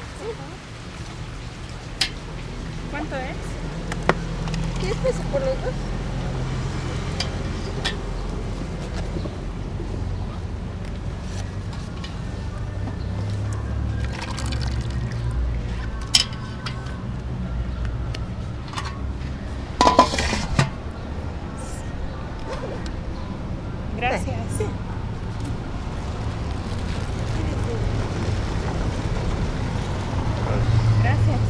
¿Cuánto es? ¿Qué peso por los dos? Gracias. Sí. Gracias.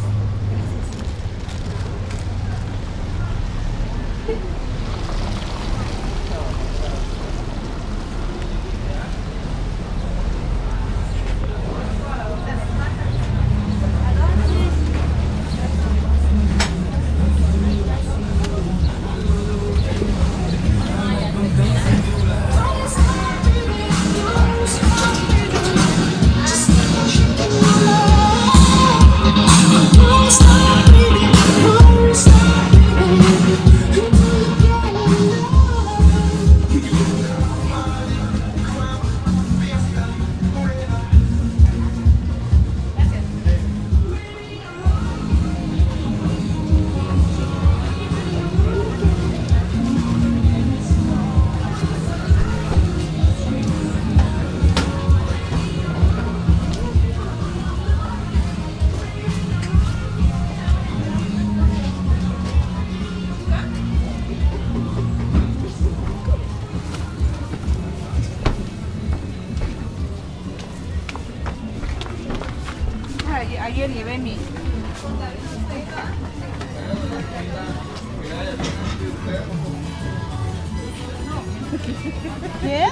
Ayer llevé mi... ¿Qué?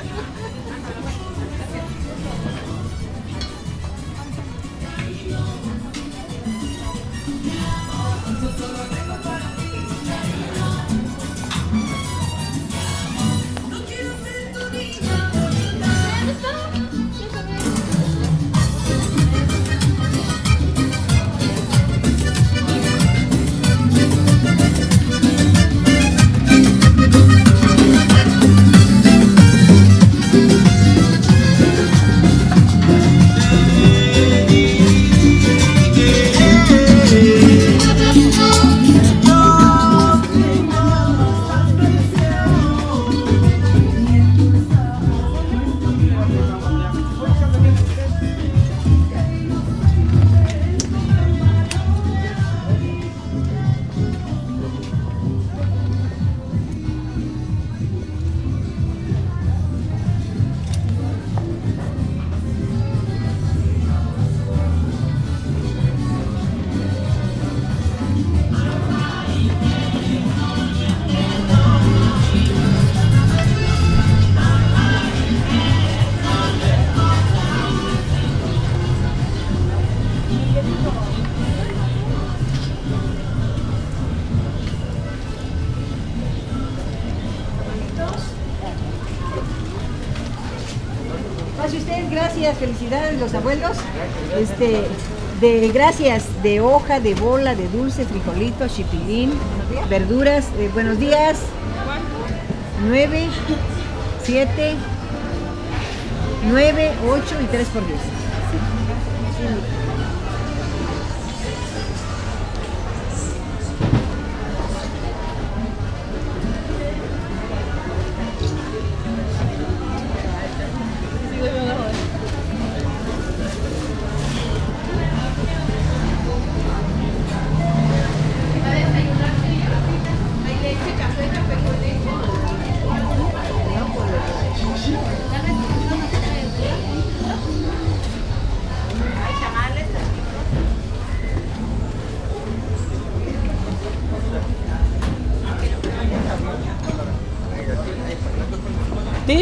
Pase usted, gracias, felicidades los abuelos. Gracias, de hoja, de bola, de dulce, frijolito, chipilín, verduras. Buenos días. 9, 7, 9, 8 y 3 por 10. ¿Sí?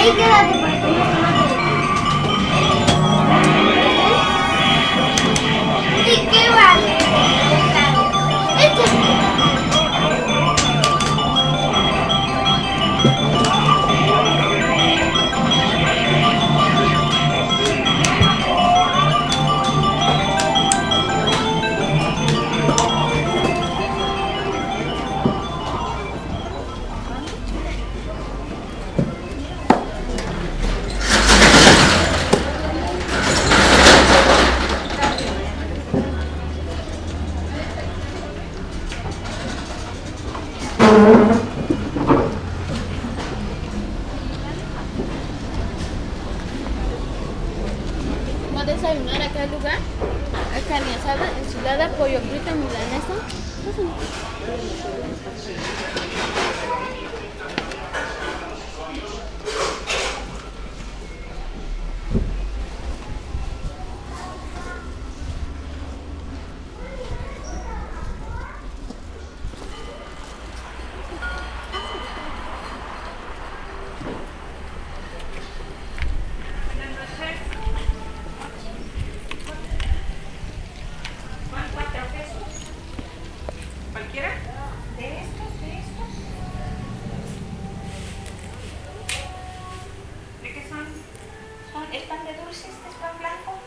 ahí quédate para que no te maten. ¿Y qué va a hacer? Vamos a desayunar acá al lugar. Carne asada, enchilada, pollo frito, milanesa. ¿Cualquiera? De estos. ¿De qué son? ¿Es pan de dulce? ¿Este es pan blanco?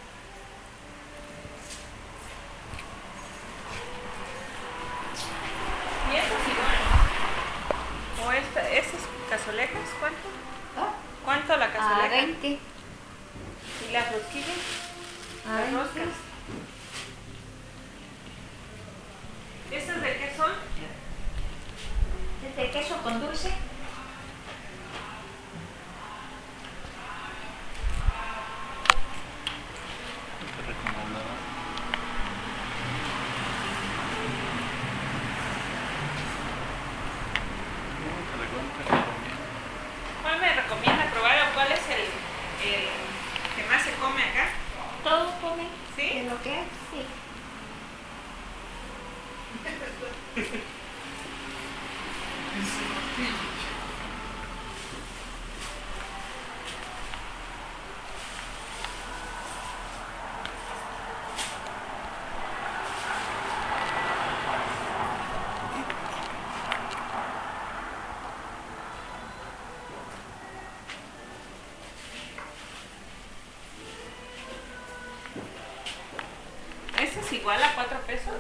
¿Y estos igual? ¿O esas cazolejas? ¿Cuánto? ¿Cuánto la cazoleja? A 20. ¿Y las rosquillas? A Las 20. roscas. ¿Estas de qué son? ¿Es de queso con dulce? ¿Cuál me recomienda probar o cuál es el que más se come acá? Todos comen. ¿Sí? ¿De lo que hay? Sí. ¿Ese es igual a 4 pesos?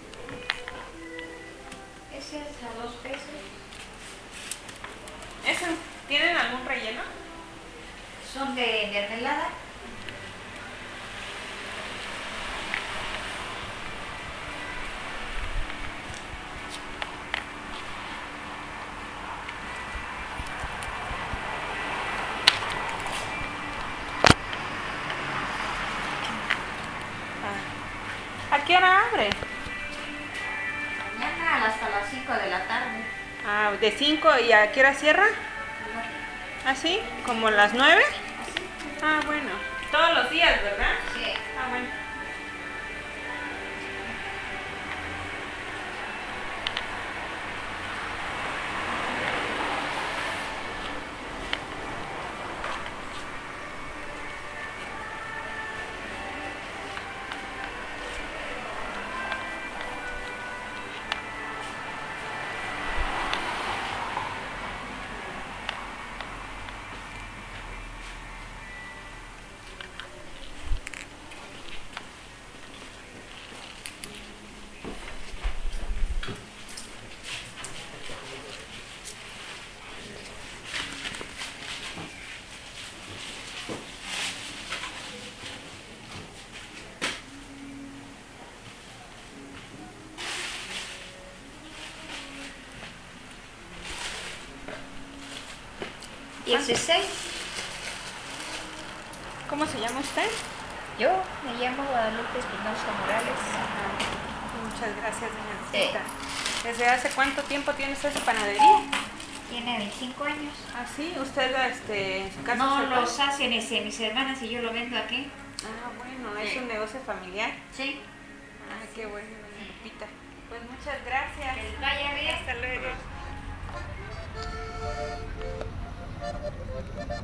Ese es a 2 pesos. ¿Esos tienen algún relleno? Son de mermelada. ¿A qué hora abre? Mañana hasta las 5 de la tarde. Ah, de 5 y a qué hora cierra? ¿Ah, sí? ¿Como las 9? Ah, bueno. Todos los días, ¿verdad? Sí. Ah, bueno. ¿Y ese 6? ¿Cómo se llama usted? Yo me llamo Guadalupe Espinosa Morales. Muchas gracias, doña Sí. Lucita. ¿Desde hace cuánto tiempo tiene usted su panadería? Tiene 25 años. ¿Ah, sí? ¿Usted en su casa? No se los hacen mis hermanas y yo lo vendo aquí. Ah, bueno, es Sí. un negocio familiar. Sí. Ah, qué bueno, doña Lupita. Pues muchas gracias. Que les vaya bien. Hasta luego.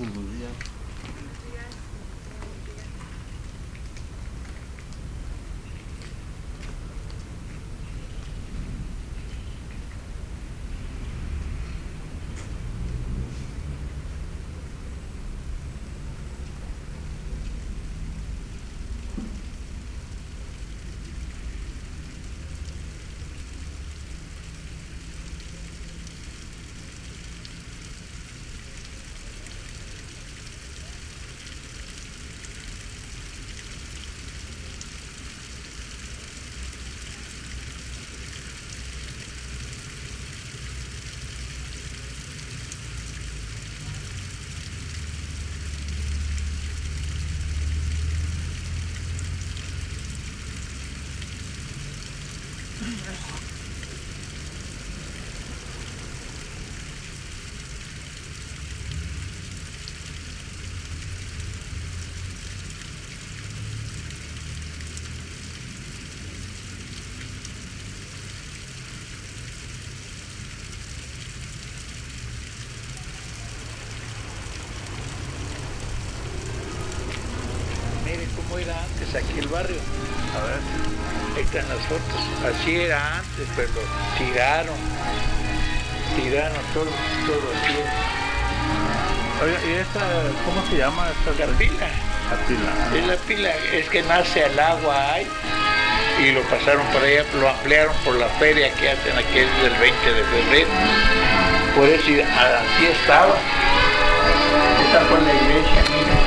Buenos días. Miren cómo era antes aquí el barrio. A ver, ahí están las fotos. Así era antes, pero lo tiraron. Tiraron todo así. Oiga, ¿y esta, cómo se llama esta? La pila. La pila. Es la pila, es que nace al agua ahí. Y lo pasaron por allá, lo ampliaron por la feria que hacen aquí el 20 de febrero. Por eso así estaba. Esta fue la iglesia, mira.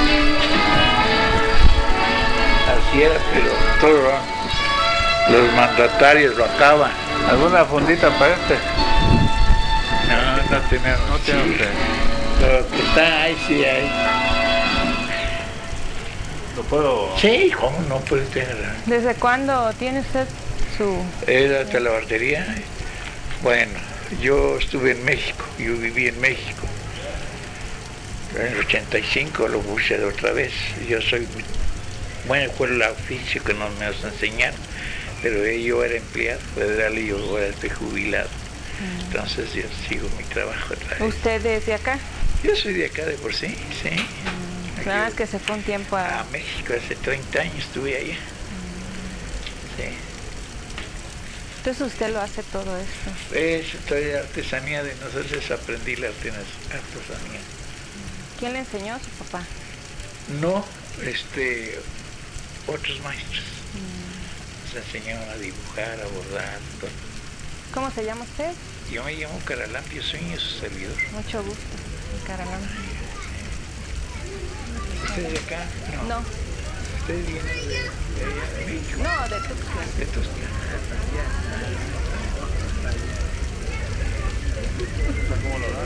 Así era, pero todos los mandatarios lo acaban. ¿Alguna fundita para este? No tenemos. No tiene Sí. usted. Pero que está ahí, sí hay. ¿Lo puedo? Sí, ¿cómo no puede tener? ¿Desde cuándo tiene usted su...? ¿Era hasta la bartería? Bueno, yo estuve en México, yo viví en México. En el 85 lo puse de otra vez. Yo soy, bueno, fue el oficio que no me enseñaron, pero yo era empleado federal y yo ahora estoy jubilado. Entonces yo sigo mi trabajo otra vez. ¿Usted desde acá? Yo soy de acá de por sí, sí. Nada más Yo- que se fue un tiempo A a... México, hace 30 años estuve allá. Sí. Entonces usted lo hace todo esto. Eso, toda la artesanía de nosotros, aprendí la artesanía. ¿Quién le enseñó? Su papá. No, otros maestros. Nos enseñaron a dibujar, a bordar, todo. ¿Cómo se llama usted? Yo me llamo Caralampio, soy su servidor. Mucho gusto. Caralón. ¿Usted es de acá? No, ¿Usted viene de allá de México? no, de Tuxtla. De Tuxtla. ¿Cómo lo da?